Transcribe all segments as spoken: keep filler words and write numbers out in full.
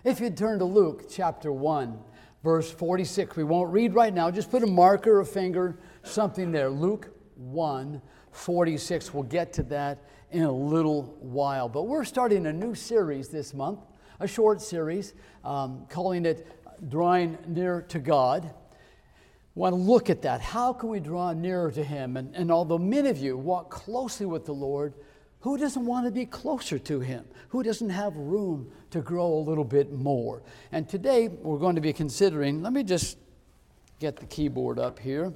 If you turn to Luke chapter one, verse forty-six, we won't read right now, just put a marker, a finger, something there. Luke one, forty-six, we'll get to that in a little while. But we're starting a new series this month, a short series, um, calling it Drawing Near to God. We want to look at that. How can we draw nearer to Him? And, and although many of you walk closely with the Lord, who doesn't want to be closer to Him? Who doesn't have room to grow a little bit more? And today we're going to be considering, let me just get the keyboard up here.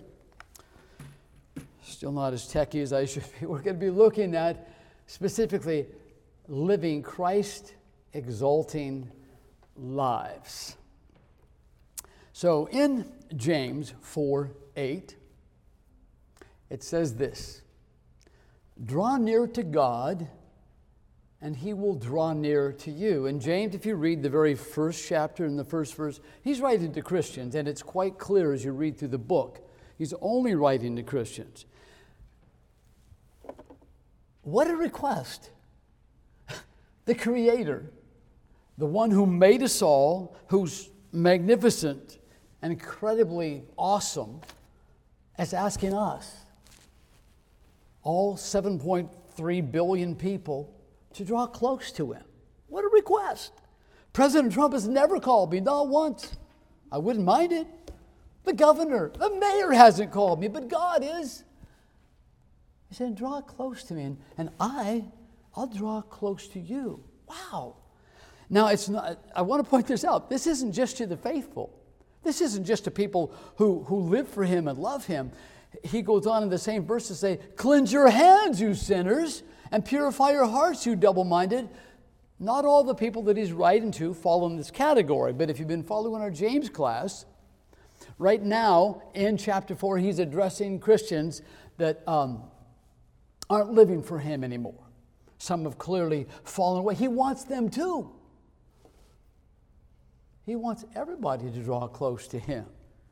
Still not as techy as I should be. We're going to be looking at specifically living Christ-exalting lives. So in James four eight, it says this, draw near to God, and He will draw near to you. And James, if you read the very first chapter in the first verse, he's writing to Christians, and it's quite clear as you read through the book. He's only writing to Christians. What a request. The Creator, the one who made us all, who's magnificent and incredibly awesome, is asking us, all seven point three billion people, to draw close to Him. What a request. President Trump has never called me, not once. I wouldn't mind it. The governor, the mayor hasn't called me, but God is. He said, draw close to me, and, and I, I'll draw close to you. Wow. Now, it's not. I want to point this out. This isn't just to the faithful. This isn't just to people who, who live for Him and love Him. He goes on in the same verse to say, cleanse your hands, you sinners, and purify your hearts, you double-minded. Not all the people that he's writing to fall in this category, but if you've been following our James class, right now in chapter four, he's addressing Christians that um, aren't living for Him anymore. Some have clearly fallen away. He wants them too. He wants everybody to draw close to Him,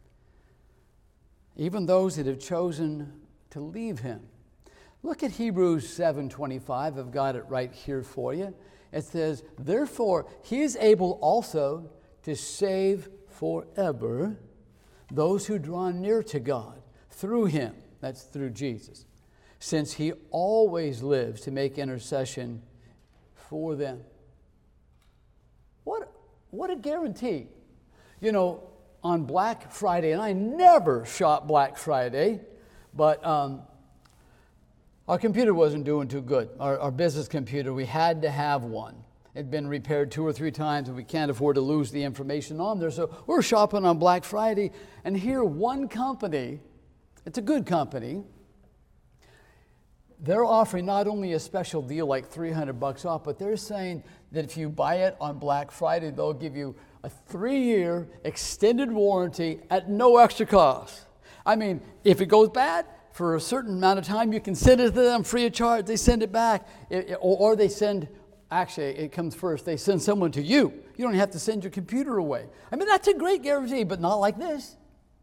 even those that have chosen to leave Him. Look at Hebrews seven twenty-five. I've got it right here for you. It says, therefore, He is able also to save forever those who draw near to God through Him. That's through Jesus. Since He always lives to make intercession for them. What, what a guarantee. You know, on Black Friday, and I never shop Black Friday, but um, our computer wasn't doing too good. Our, our business computer, we had to have one. It had been repaired two or three times, and we can't afford to lose the information on there. So we're shopping on Black Friday, and here one company, it's a good company, they're offering not only a special deal like three hundred bucks off, but they're saying that if you buy it on Black Friday, they'll give you a three-year extended warranty at no extra cost. I mean, if it goes bad, for a certain amount of time, you can send it to them free of charge. They send it back. It, it, or, or they send, actually, it comes first. They send someone to you. You don't have to send your computer away. I mean, that's a great guarantee, but not like this.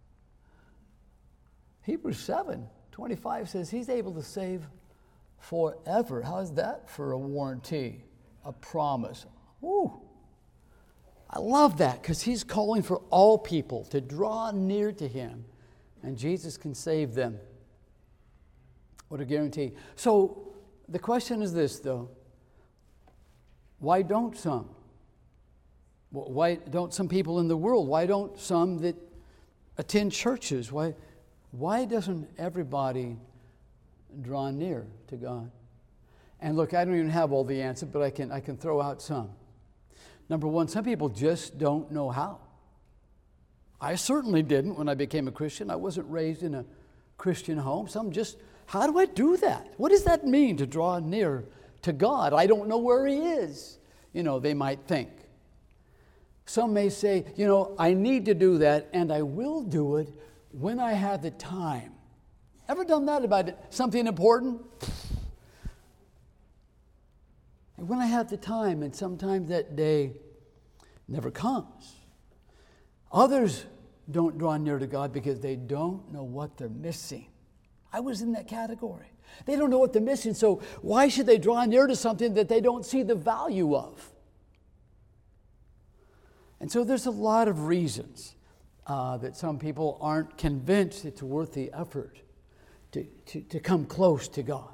Hebrews seven twenty-five says He's able to save forever. How is that for a warranty, a promise? Woo. I love that because He's calling for all people to draw near to Him, and Jesus can save them. What a guarantee. So the question is this, though. Why don't some? Why don't some people in the world? Why don't some that attend churches? Why, why doesn't everybody draw near to God? And look, I don't even have all the answers, but I can, I can throw out some. Number one, some people just don't know how. I certainly didn't when I became a Christian. I wasn't raised in a Christian home. Some just, how do I do that? What does that mean to draw near to God? I don't know where He is. You know, they might think. Some may say, you know, I need to do that, and I will do it when I have the time. Ever done that about it? Something important? When I have the time, and sometimes that day never comes. Others don't draw near to God because they don't know what they're missing. I was in that category. They don't know what they're missing, so why should they draw near to something that they don't see the value of? And so there's a lot of reasons uh, that some people aren't convinced it's worth the effort to, to, to come close to God.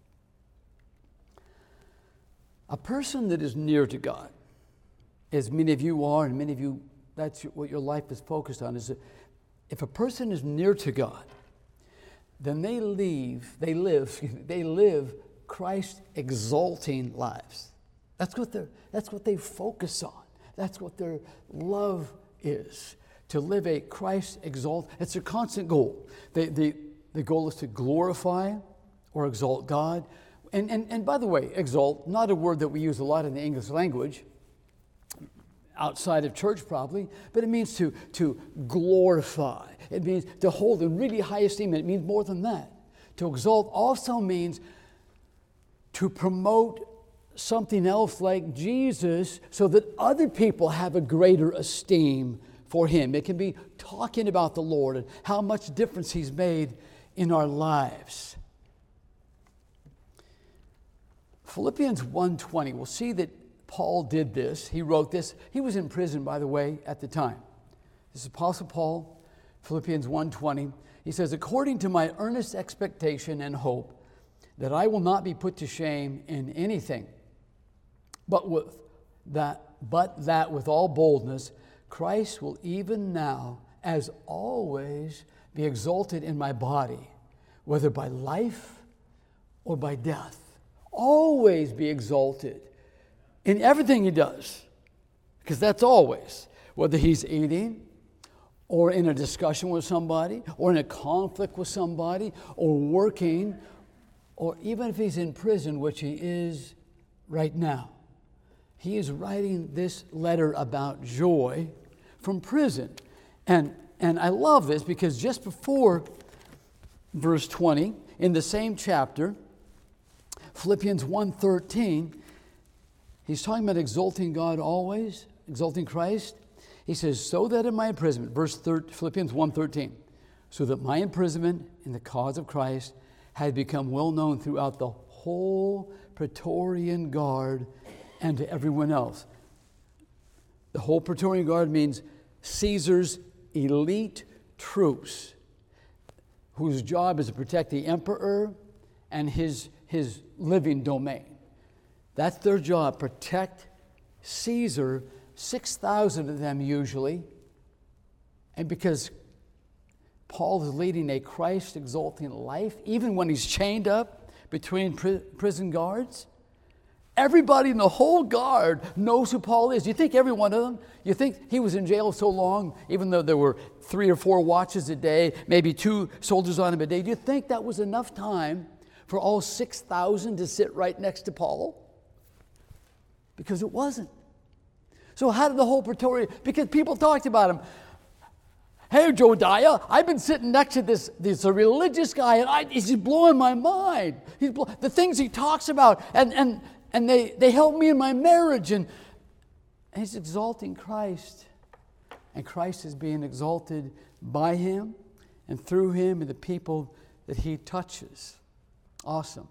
A person that is near to God, as many of you are, and many of you, that's what your life is focused on, is that if a person is near to God, then they leave, they live, they live Christ exalting lives. That's what they're, that's what they focus on. That's what their love is, to live a Christ exalt. It's their constant goal. They, they, the goal is to glorify or exalt God. And, and, and by the way, exalt, not a word that we use a lot in the English language, outside of church probably, but it means to, to glorify. It means to hold in really high esteem. It means more than that. To exalt also means to promote something else like Jesus so that other people have a greater esteem for him. It can be talking about the Lord and how much difference he's made in our lives. Philippians one twenty, we'll see that Paul did this. He wrote this. He was in prison, by the way, at the time. This is Apostle Paul, Philippians one twenty. He says, according to my earnest expectation and hope that I will not be put to shame in anything, but with that, but that with all boldness, Christ will even now, as always, be exalted in my body, whether by life or by death. Always be exalted in everything he does, because that's always, whether he's eating or in a discussion with somebody or in a conflict with somebody or working, or even if he's in prison, which he is right now. He is writing this letter about joy from prison. And, and I love this because just before verse twenty, in the same chapter, Philippians one thirteen, he's talking about exalting God always, exalting Christ. He says, so that in my imprisonment, verse thirteen, Philippians one thirteen, so that my imprisonment in the cause of Christ had become well known throughout the whole Praetorian Guard and to everyone else. The whole Praetorian Guard means Caesar's elite troops, whose job is to protect the emperor and his, his living domain. That's their job, protect Caesar, six thousand of them usually. And because Paul is leading a Christ-exalting life, even when he's chained up between pri- prison guards, everybody in the whole guard knows who Paul is. You think every one of them? You think he was in jail so long, even though there were three or four watches a day, maybe two soldiers on him a day, do you think that was enough time for all six thousand to sit right next to Paul? Because it wasn't. So how did the whole Praetorian, because people talked about him. Hey, Jodiah, I've been sitting next to this, this a religious guy, and I, he's blowing my mind. He's blow, the things he talks about, and, and, and they, they help me in my marriage, and, and he's exalting Christ. And Christ is being exalted by him and through him and the people that he touches. Awesome.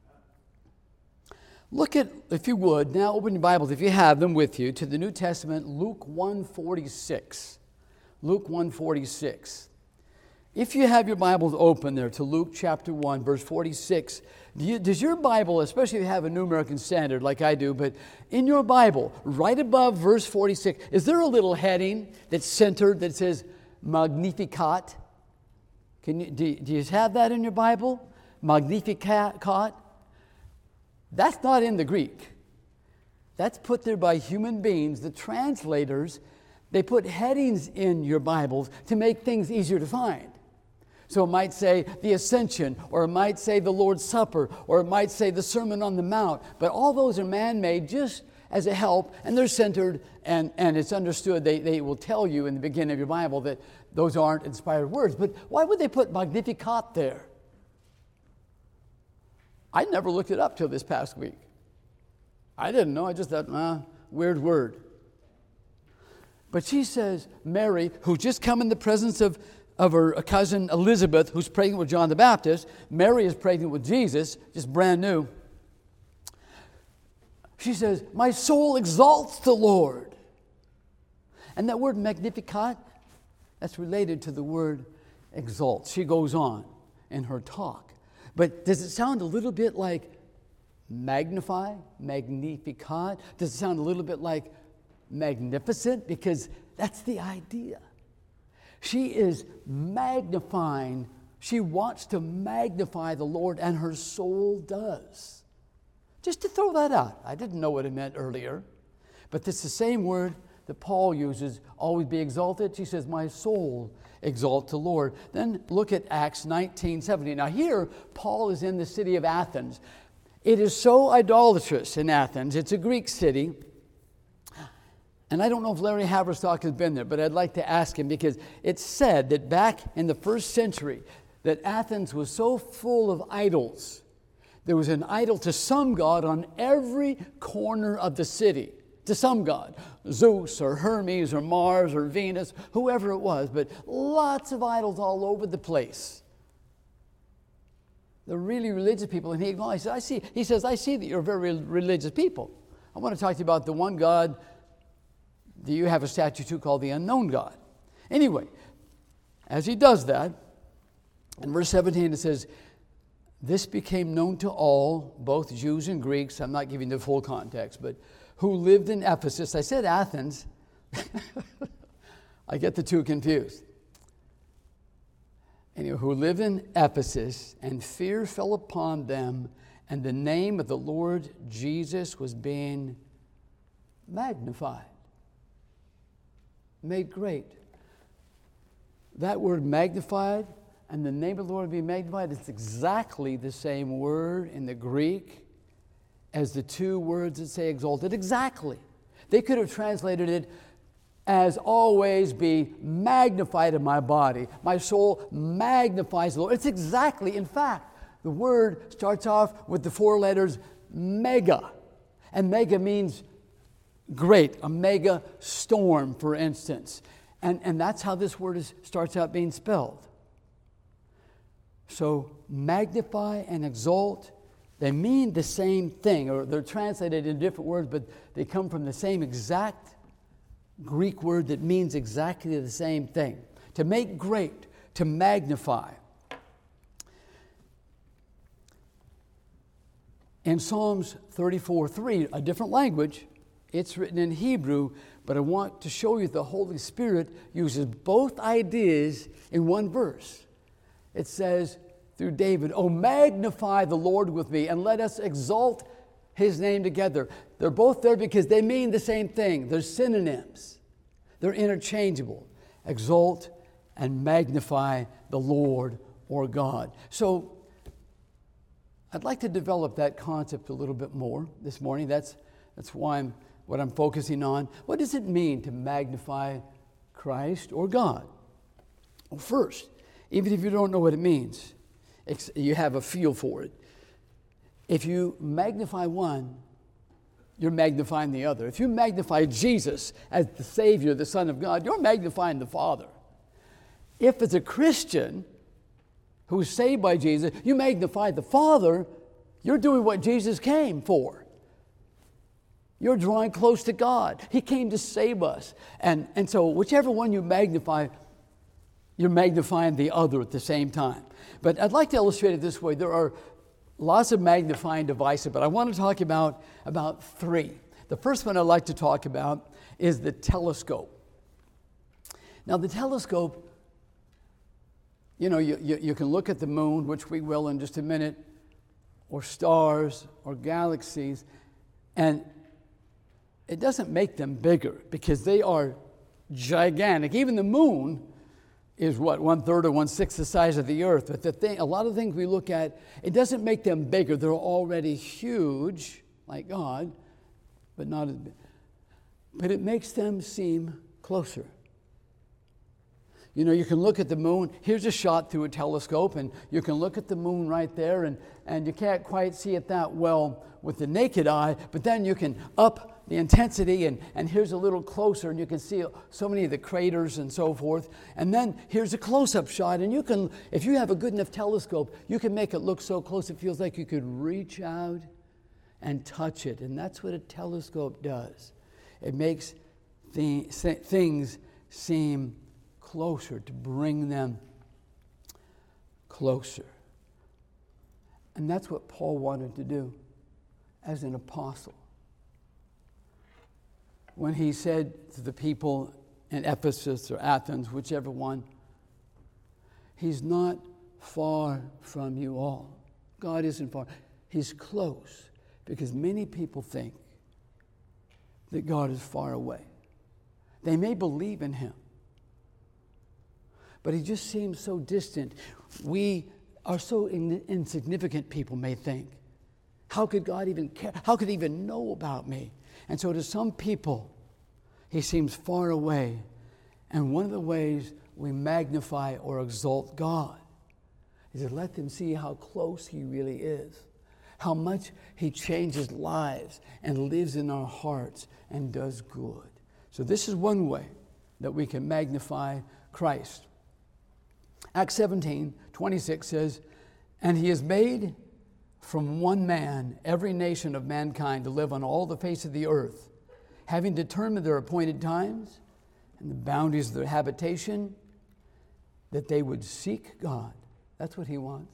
Look at, if you would, now open your Bibles, if you have them with you, to the New Testament, Luke one forty-six. Luke one forty-six. If you have your Bibles open there to Luke chapter one, verse forty-six, do you, does your Bible, especially if you have a New American Standard like I do, but in your Bible, right above verse forty-six, is there a little heading that's centered that says Magnificat? Can you, do, do you have that in your Bible? Magnificat? That's not in the Greek. That's put there by human beings, the translators. They put headings in your Bibles to make things easier to find. So it might say the Ascension, or it might say the Lord's Supper, or it might say the Sermon on the Mount. But all those are man-made just as a help, and they're centered, and, and it's understood. They, they will tell you in the beginning of your Bible that those aren't inspired words. But why would they put Magnificat there? I never looked it up till this past week. I didn't know. I just thought, ah, weird word. But she says, Mary, who's just come in the presence of, of her cousin Elizabeth, who's pregnant with John the Baptist. Mary is pregnant with Jesus, just brand new. She says, my soul exalts the Lord. And that word Magnificat, that's related to the word exalt. She goes on in her talk. But does it sound a little bit like magnify, Magnificat? Does it sound a little bit like magnificent? Because that's the idea. She is magnifying. She wants to magnify the Lord, and her soul does. Just to throw that out. I didn't know what it meant earlier. But it's the same word that Paul uses, always be exalted. She says, my soul exalt the Lord. Then look at Acts nineteen seventy. Now here, Paul is in the city of Athens. It is so idolatrous in Athens. It's a Greek city. And I don't know if Larry Haverstock has been there, but I'd like to ask him, because it's said that back in the first century that Athens was so full of idols. There was an idol to some god on every corner of the city. To some god, Zeus or Hermes or Mars or Venus, whoever it was, but lots of idols all over the place. They're really religious people, and he acknowledges, I see, he says, I see that you're very religious people. I want to talk to you about the one God that you have a statue to called the unknown God. Anyway, as he does that, in verse seventeen it says, this became known to all, both Jews and Greeks. I'm not giving the full context, but who lived in Ephesus. I said Athens. I get the two confused. Anyway, who lived in Ephesus, and fear fell upon them, and the name of the Lord Jesus was being magnified, made great. That word magnified and the name of the Lord being magnified, it's exactly the same word in the Greek as the two words that say exalted. Exactly. They could have translated it as always be magnified in my body. My soul magnifies the Lord. It's exactly, in fact, the word starts off with the four letters mega. And mega means great, a mega storm, for instance. And, and that's how this word is, starts out being spelled. So magnify and exalt, they mean the same thing, or they're translated in different words, but they come from the same exact Greek word that means exactly the same thing. To make great, to magnify. In Psalms thirty-four three, a different language, it's written in Hebrew, but I want to show you the Holy Spirit uses both ideas in one verse. It says through David, "Oh, magnify the Lord with me, and let us exalt his name together." They're both there because they mean the same thing. They're synonyms. They're interchangeable. Exalt and magnify the Lord or God. So I'd like to develop that concept a little bit more this morning. That's, that's why I'm, what I'm focusing on. What does it mean to magnify Christ or God? Well, first, even if you don't know what it means, you have a feel for it. If you magnify one, you're magnifying the other. If you magnify Jesus as the Savior, the Son of God, you're magnifying the Father. If as a Christian who is saved by Jesus, you magnify the Father, you're doing what Jesus came for. You're drawing close to God. He came to save us. And, and so whichever one you magnify, you're magnifying the other at the same time. But I'd like to illustrate it this way. There are lots of magnifying devices, but I want to talk about, about three. The first one I'd like to talk about is the telescope. Now, the telescope, you know, you, you, you can look at the moon, which we will in just a minute, or stars, or galaxies, and it doesn't make them bigger because they are gigantic. Even the moon is what, one-third or one-sixth the size of the earth. But the thing, a lot of things we look at, it doesn't make them bigger. They're already huge, like God, but not as big. But it makes them seem closer. You know, you can look at the moon. Here's a shot through a telescope, and you can look at the moon right there, and, and you can't quite see it that well with the naked eye, but then you can up the intensity, and, and here's a little closer, and you can see so many of the craters and so forth. And then here's a close-up shot, and you can, if you have a good enough telescope, you can make it look so close it feels like you could reach out and touch it. And that's what a telescope does. It makes th- things seem closer, to bring them closer. And that's what Paul wanted to do as an apostle. When he said to the people in Ephesus or Athens, whichever one, he's not far from you all. God isn't far. He's close, because many people think that God is far away. They may believe in him, but he just seems so distant. We are so in, insignificant, people may think. How could God even care? How could he even know about me? And so to some people, he seems far away. And one of the ways we magnify or exalt God is to let them see how close he really is, how much he changes lives and lives in our hearts and does good. So this is one way that we can magnify Christ. Acts seventeen twenty-six says, "And he has made from one man every nation of mankind to live on all the face of the earth, having determined their appointed times and the boundaries of their habitation, that they would seek God." That's what he wants.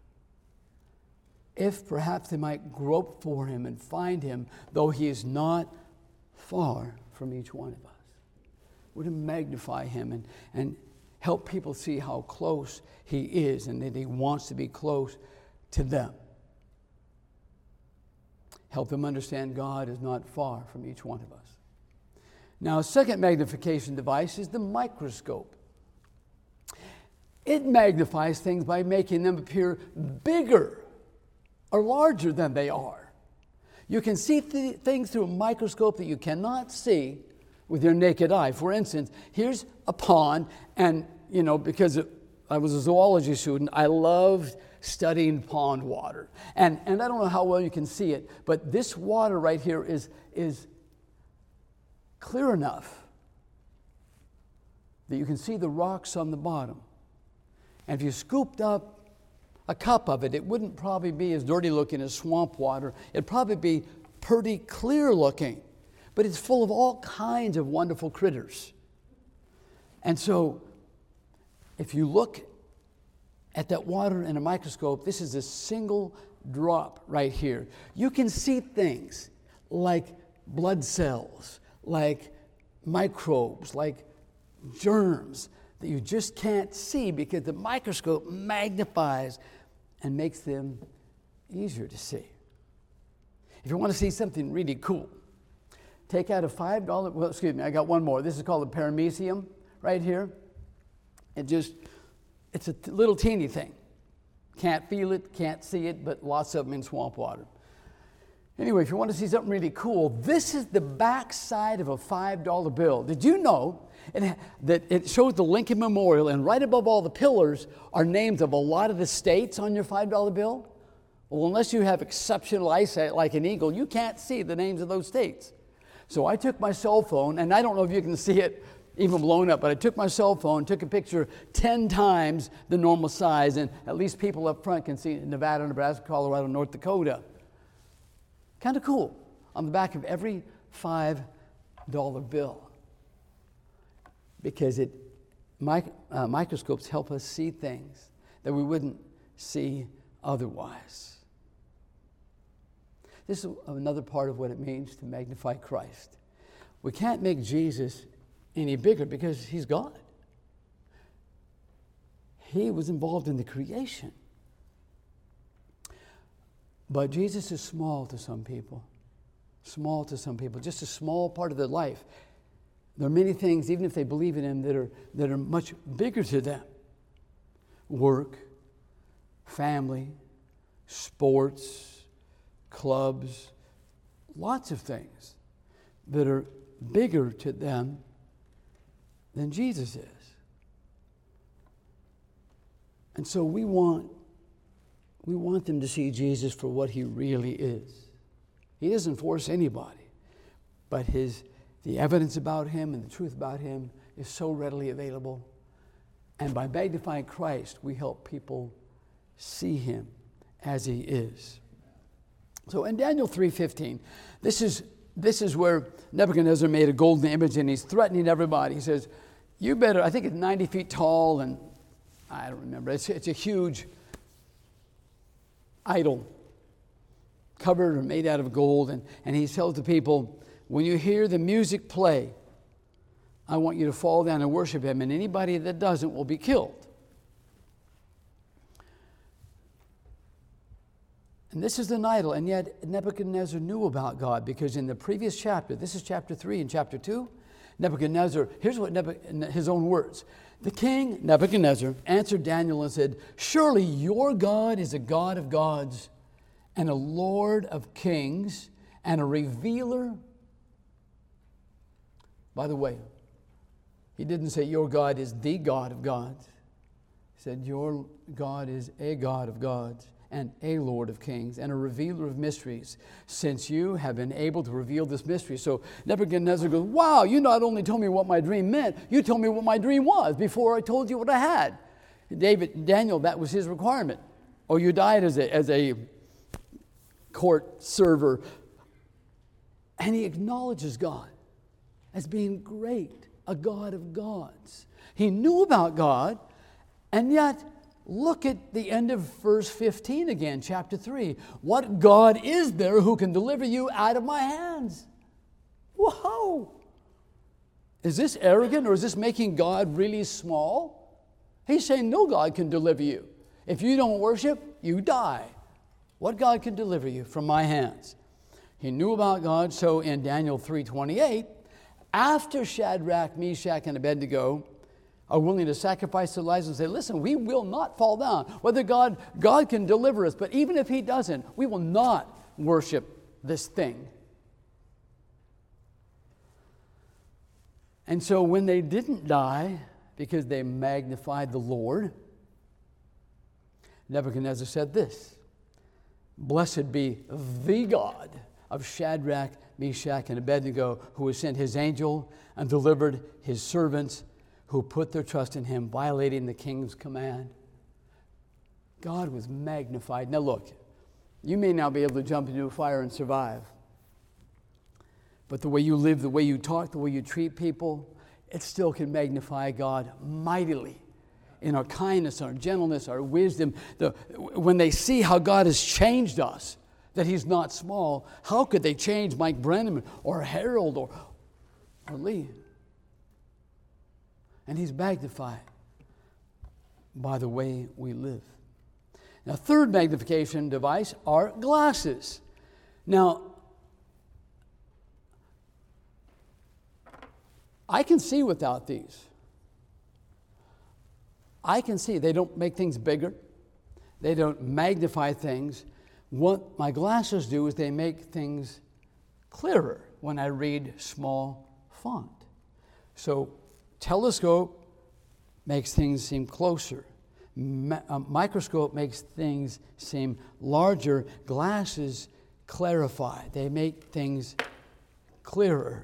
If perhaps they might grope for him and find him, though he is not far from each one of us. We're to magnify him and, and help people see how close he is and that he wants to be close to them. Help them understand God is not far from each one of us. Now, a second magnification device is the microscope. It magnifies things by making them appear bigger or larger than they are. You can see th- things through a microscope that you cannot see with your naked eye. For instance, here's a pond, and, you know, because it, I was a zoology student, I loved studying pond water. And, and I don't know how well you can see it, but this water right here is, is clear enough that you can see the rocks on the bottom. And if you scooped up a cup of it, it wouldn't probably be as dirty looking as swamp water. It'd probably be pretty clear looking. But it's full of all kinds of wonderful critters. And so, if you look at that water in a microscope, this is a single drop right here. You can see things like blood cells, like microbes, like germs that you just can't see because the microscope magnifies and makes them easier to see. If you want to see something really cool, take out a five dollar, well, excuse me, I got one more. This is called a paramecium right here. It just, it's a t- little teeny thing. Can't feel it, can't see it, but lots of them in swamp water. Anyway, if you want to see something really cool, this is the back side of a five dollar bill. Did you know it, that it shows the Lincoln Memorial, and right above all the pillars are names of a lot of the states on your five dollar bill? Well, unless you have exceptional eyesight like an eagle, you can't see the names of those states. So I took my cell phone, and I don't know if you can see it even blown up, but I took my cell phone, took a picture ten times the normal size, and at least people up front can see Nevada, Nebraska, Colorado, North Dakota. Kind of cool. On the back of every five dollar bill. Because it mic, uh, microscopes help us see things that we wouldn't see otherwise. This is another part of what it means to magnify Christ. We can't make Jesus any bigger because he's God. He was involved in the creation. But Jesus is small to some people. Small to some people. Just a small part of their life. There are many things, even if they believe in him, that are, that are much bigger to them. Work, family, sports, clubs, lots of things that are bigger to them than Jesus is. And so we want we want them to see Jesus for what he really is. He doesn't force anybody, but his the evidence about him and the truth about him is so readily available. And by magnifying Christ, we help people see him as he is. So in Daniel three fifteen, this is this is where Nebuchadnezzar made a golden image, and he's threatening everybody. He says, you better, I think it's ninety feet tall, and I don't remember. It's, it's a huge idol, covered or made out of gold. And, and he tells the people, when you hear the music play, I want you to fall down and worship him, and anybody that doesn't will be killed. And this is an idol, and yet Nebuchadnezzar knew about God, because in the previous chapter, this is chapter three and chapter two, Nebuchadnezzar, here's what Nebuchadnezzar, his own words. The king, Nebuchadnezzar, answered Daniel and said, surely your God is a God of gods and a Lord of kings and a revealer. By the way, he didn't say your God is the God of gods. He said your God is a God of gods and a Lord of kings and a revealer of mysteries, since you have been able to reveal this mystery. So Nebuchadnezzar goes, wow, you not only told me what my dream meant, you told me what my dream was before I told you what I had. David, Daniel, that was his requirement. Or you died as a, as a court server. And he acknowledges God as being great, a God of gods. He knew about God, and yet look at the end of verse fifteen again, chapter three. What God is there who can deliver you out of my hands? Whoa! Is this arrogant, or is this making God really small? He's saying no God can deliver you. If you don't worship, you die. What God can deliver you from my hands? He knew about God, so in Daniel three twenty-eight, after Shadrach, Meshach, and Abednego are willing to sacrifice their lives and say, listen, we will not fall down. Whether God, God can deliver us, but even if he doesn't, we will not worship this thing. And so when they didn't die, because they magnified the Lord, Nebuchadnezzar said this, blessed be the God of Shadrach, Meshach, and Abednego, who has sent his angel and delivered his servants who put their trust in him, violating the king's command. God was magnified. Now look, you may not be able to jump into a fire and survive, but the way you live, the way you talk, the way you treat people, it still can magnify God mightily in our kindness, our gentleness, our wisdom. The, when they see how God has changed us, that he's not small, how could they change Mike Brennan or Harold or, or Lee? And he's magnified by the way we live. Now, third magnification device are glasses. Now, I can see without these. I can see. They don't make things bigger. They don't magnify things. What my glasses do is they make things clearer when I read small font. So, telescope makes things seem closer. Ma- a microscope makes things seem larger. Glasses clarify. They make things clearer.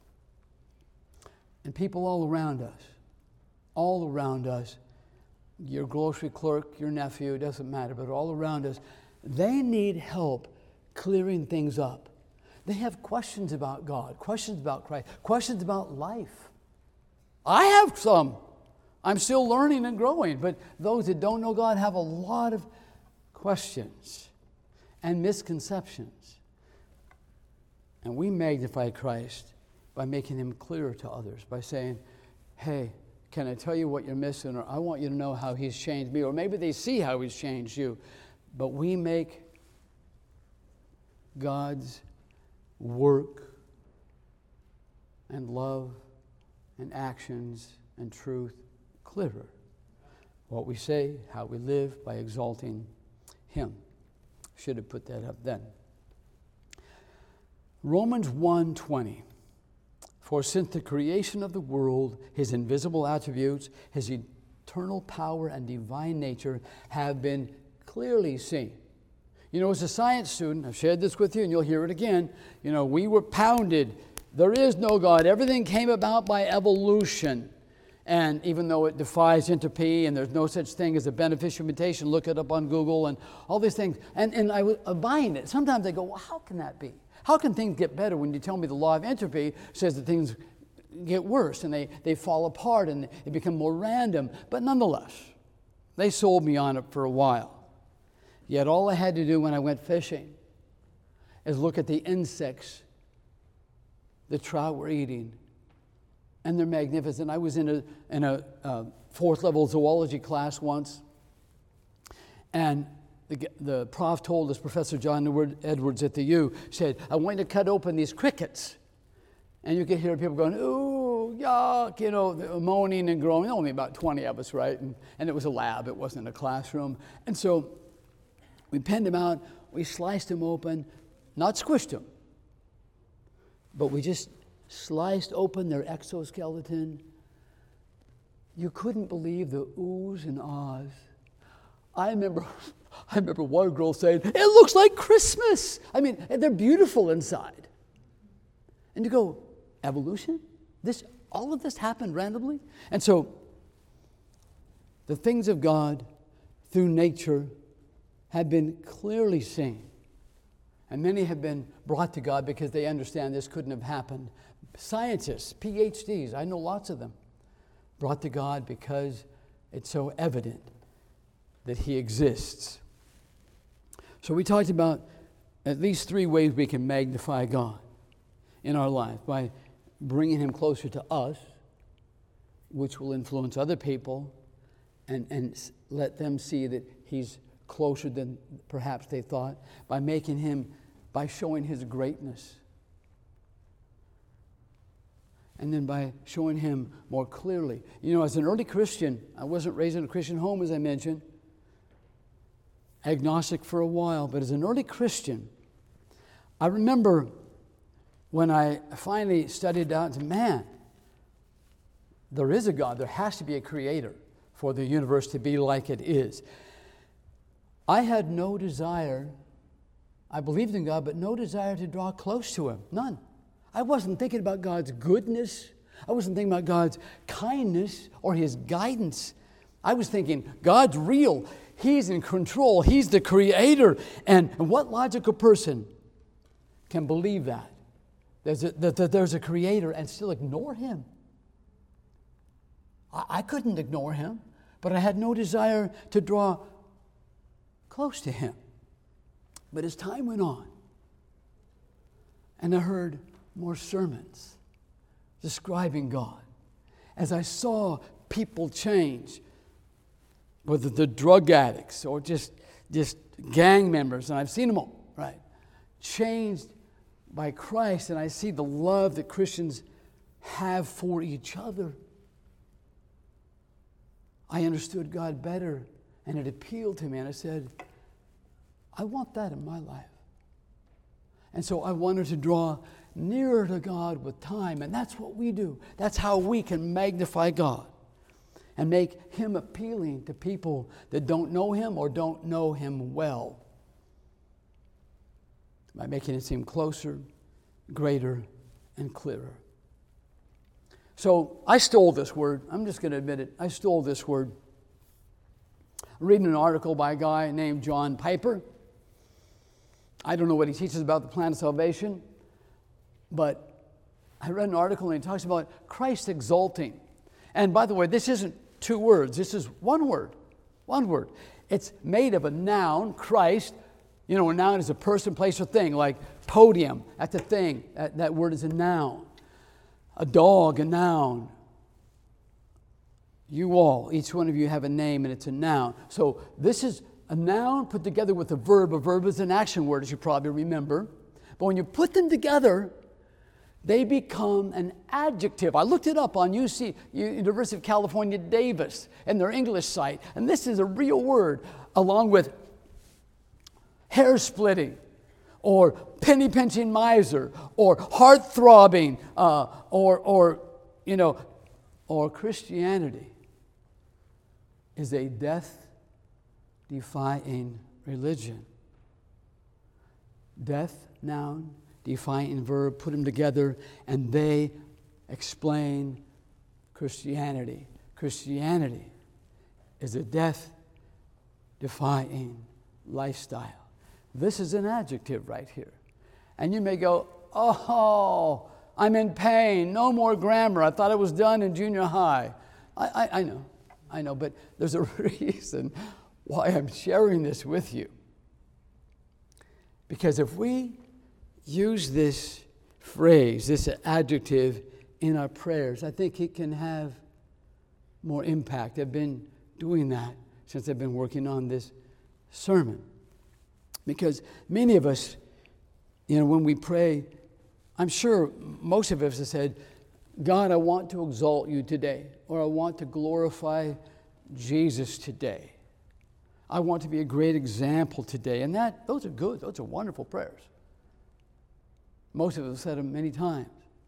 And people all around us, all around us, your grocery clerk, your nephew, it doesn't matter, but all around us, they need help clearing things up. They have questions about God, questions about Christ, questions about life. I have some. I'm still learning and growing, but those that don't know God have a lot of questions and misconceptions. And we magnify Christ by making him clearer to others, by saying, hey, can I tell you what you're missing? Or I want you to know how he's changed me. Or maybe they see how he's changed you. But we make God's work and love and actions and truth clearer. What we say, how we live, by exalting him. Should have put that up then. Romans one twenty. For since the creation of the world, his invisible attributes, his eternal power and divine nature have been clearly seen. You know, as a science student, I've shared this with you and you'll hear it again. You know, we were pounded. There is no God. Everything came about by evolution. And even though it defies entropy and there's no such thing as a beneficial mutation, look it up on Google and all these things. And, and I was buying it. Sometimes I go, well, how can that be? How can things get better when you tell me the law of entropy says that things get worse and they, they fall apart and they become more random? But nonetheless, they sold me on it for a while. Yet all I had to do when I went fishing is look at the insects the trout were eating, and they're magnificent. I was in a in a uh, fourth level zoology class once, and the, the prof told us, Professor John Edwards at the U, said, I want you to cut open these crickets. And you could hear people going, ooh, yuck, you know, moaning and groaning. Only about twenty of us, right? And, and it was a lab. It wasn't a classroom. And so we pinned them out. We sliced them open, not squished them, but we just sliced open their exoskeleton. You couldn't believe the oohs and ahs. I remember, I remember one girl saying, it looks like Christmas. I mean, they're beautiful inside. And you go, evolution? This, all of this happened randomly? And so, the things of God through nature have been clearly seen. And many have been brought to God because they understand this couldn't have happened. Scientists, P H Ds, I know lots of them, brought to God because it's so evident that He exists. So we talked about at least three ways we can magnify God in our life: by bringing Him closer to us, which will influence other people, and, and let them see that He's closer than perhaps they thought; by making Him, by showing His greatness, and then by showing Him more clearly. You know, as an early Christian, I wasn't raised in a Christian home, as I mentioned, agnostic for a while, but as an early Christian, I remember when I finally studied out, and man, there is a God. There has to be a creator for the universe to be like it is. I had no desire, I believed in God, but no desire to draw close to Him. None. I wasn't thinking about God's goodness. I wasn't thinking about God's kindness or His guidance. I was thinking, God's real. He's in control. He's the creator. And, and what logical person can believe that? There's a, that, that there's a creator and still ignore Him? I, I couldn't ignore Him, but I had no desire to draw close to Him. But as time went on, and I heard more sermons describing God, as I saw people change, whether they're drug addicts or just, just gang members, and I've seen them all, right, changed by Christ, and I see the love that Christians have for each other, I understood God better, and it appealed to me, and I said, I want that in my life. And so I wanted to draw nearer to God with time, and that's what we do. That's how we can magnify God and make Him appealing to people that don't know Him or don't know Him well, by making it seem closer, greater, and clearer. So I stole this word. I'm just going to admit it. I stole this word. I'm reading an article by a guy named John Piper. I don't know what he teaches about the plan of salvation, but I read an article and he talks about Christ exalting. And by the way, this isn't two words. This is one word. One word. It's made of a noun, Christ. You know, a noun is a person, place, or thing, like podium. That's a thing. That, that word is a noun. A dog, a noun. You all, each one of you have a name and it's a noun. So this is a noun put together with a verb. A verb is an action word, as you probably remember. But when you put them together, they become an adjective. I looked it up on U C, University of California, Davis, and their English site. And this is a real word, along with hair splitting, or penny pinching miser, or heart throbbing, uh, or, or, you know, or Christianity is a death-defying religion. Death, noun, defying verb, put them together, and they explain Christianity. Christianity is a death-defying lifestyle. This is an adjective right here. And you may go, oh, I'm in pain. No more grammar. I thought it was done in junior high. I, I, I know, I know, but there's a reason why I'm sharing this with you. Because if we use this phrase, this adjective in our prayers, I think it can have more impact. I've been doing that since I've been working on this sermon. Because many of us, you know, when we pray, I'm sure most of us have said, God, I want to exalt you today, or I want to glorify Jesus today. I want to be a great example today. And that, those are good. Those are wonderful prayers. Most of us have said them many times.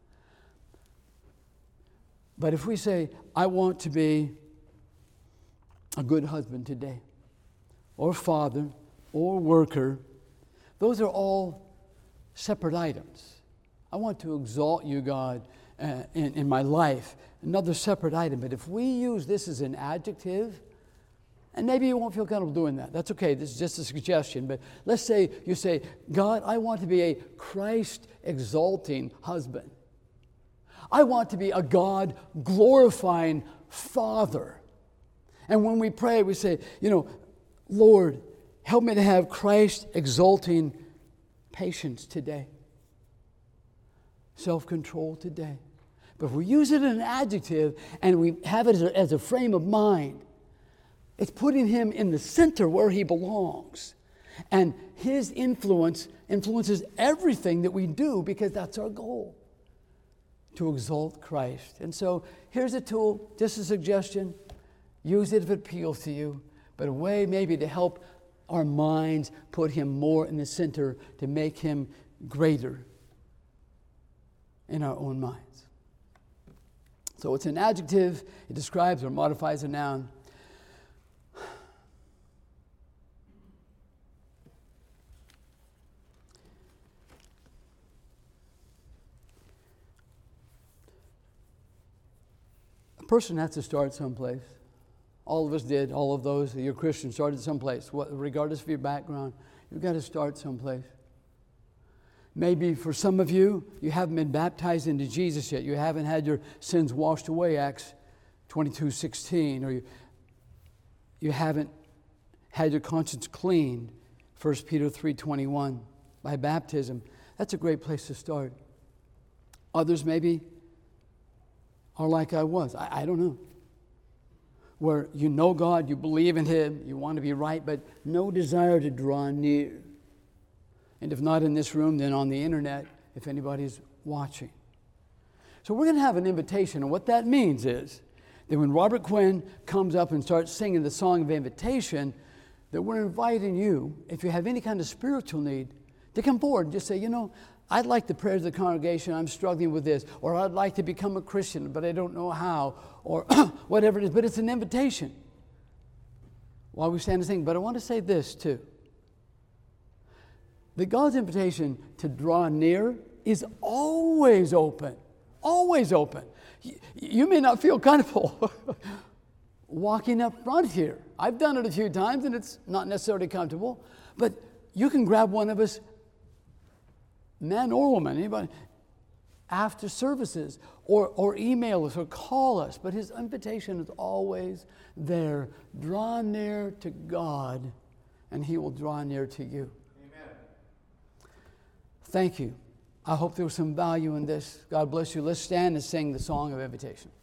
But if we say, I want to be a good husband today, or father, or worker, those are all separate items. I want to exalt you, God, uh, in, in my life. Another separate item. But if we use this as an adjective, and maybe you won't feel comfortable doing that. That's okay. This is just a suggestion. But let's say you say, God, I want to be a Christ-exalting husband. I want to be a God-glorifying father. And when we pray, we say, you know, Lord, help me to have Christ-exalting patience today. Self-control today. But if we use it as an adjective and we have it as a, as a frame of mind, it's putting him in the center where he belongs. And his influence influences everything that we do because that's our goal, to exalt Christ. And so here's a tool, just a suggestion. Use it if it appeals to you, but a way maybe to help our minds put him more in the center, to make him greater in our own minds. So it's an adjective. It describes or modifies a noun. A person has to start someplace. All of us did. All of those, you're Christian, started someplace. What, regardless of your background, you've got to start someplace. Maybe for some of you, you haven't been baptized into Jesus yet. You haven't had your sins washed away, Acts twenty-two sixteen, or you, you haven't had your conscience cleaned, First Peter three twenty-one, by baptism. That's a great place to start. Others maybe are like I was. I, I don't know. Where you know God, you believe in him, you want to be right, but no desire to draw near. And if not in this room, then on the internet, if anybody's watching. So we're going to have an invitation, and what that means is that when Robert Quinn comes up and starts singing the song of invitation, that we're inviting you, if you have any kind of spiritual need, to come forward and just say, you know, I'd like the prayers of the congregation, I'm struggling with this, or I'd like to become a Christian, but I don't know how, or whatever it is, but it's an invitation while we stand and sing. But I want to say this too, that God's invitation to draw near is always open, always open. You, you may not feel comfortable walking up front here. I've done it a few times and it's not necessarily comfortable, but you can grab one of us, man or woman, anybody, after services, or, or email us or call us. But his invitation is always there. Draw near to God, and he will draw near to you. Amen. Thank you. I hope there was some value in this. God bless you. Let's stand and sing the song of invitation.